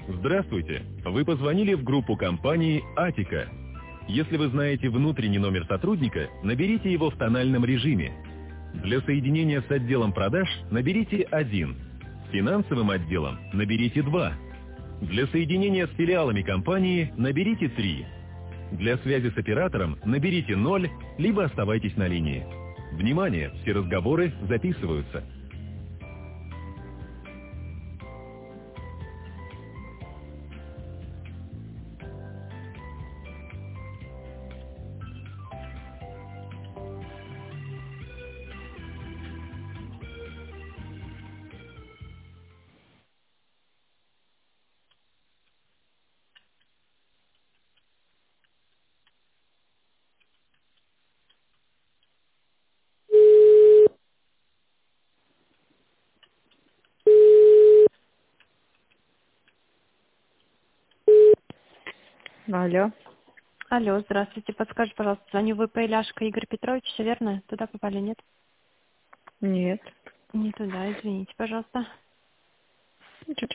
Здравствуйте! Вы позвонили в группу компании «Атика». Если вы знаете внутренний номер сотрудника, наберите его в тональном режиме. Для соединения с отделом продаж наберите 1. С финансовым отделом наберите 2. Для соединения с филиалами компании наберите 3. Для связи с оператором наберите 0, либо оставайтесь на линии. Внимание! Все разговоры записываются. Алло. Алло, здравствуйте. Подскажите, пожалуйста, звоню ВП Ляшко Игорь Петрович, все верно? Туда попали, нет? Нет. Не туда, извините, пожалуйста.